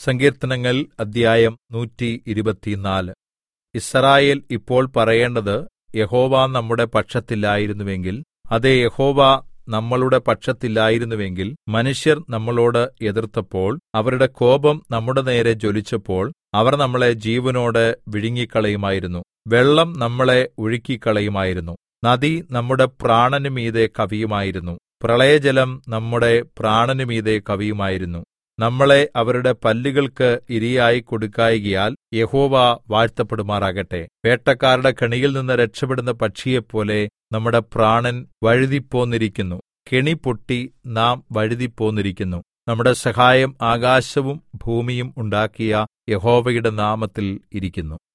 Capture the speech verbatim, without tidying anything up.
സങ്കീർത്തനങ്ങൾ അദ്ധ്യായം നൂറ്റി ഇരുപത്തിനാല്. യിസ്രായേൽ ഇപ്പോൾ പറയേണ്ടത്, യഹോവ നമ്മുടെ പക്ഷത്തില്ലായിരുന്നുവെങ്കിൽ, അതേ, യഹോവ നമ്മളുടെ പക്ഷത്തില്ലായിരുന്നുവെങ്കിൽ, മനുഷ്യർ നമ്മളോട് എതിർത്തപ്പോൾ, അവരുടെ കോപം നമ്മുടെ നേരെ ജ്വലിച്ചപ്പോൾ, അവർ നമ്മളെ ജീവനോടെ വിഴുങ്ങിക്കളയുമായിരുന്നു. വെള്ളം നമ്മളെ ഒഴുക്കിക്കളയുമായിരുന്നു. നദി നമ്മുടെ പ്രാണന് മീതെ കവിയുമായിരുന്നു. പ്രളയജലം നമ്മുടെ പ്രാണന് മീതെ കവിയുമായിരുന്നു. നമ്മളെ അവരുടെ പല്ലുകൾക്ക് ഇരയായി കൊടുക്കായ്കയാൽ യഹോവ വാഴ്ത്തപ്പെടുമാറാകട്ടെ. വേട്ടക്കാരുടെ കെണിയിൽനിന്ന് രക്ഷപ്പെടുന്ന പക്ഷിയെപ്പോലെ നമ്മുടെ പ്രാണൻ വഴുതിപ്പോന്നിരിക്കുന്നു. കെണി പൊട്ടി നാം വഴുതിപ്പോന്നിരിക്കുന്നു. നമ്മുടെ സഹായം ആകാശവും ഭൂമിയും ഉണ്ടാക്കിയ യഹോവയുടെ നാമത്തിൽ ഇരിക്കുന്നു.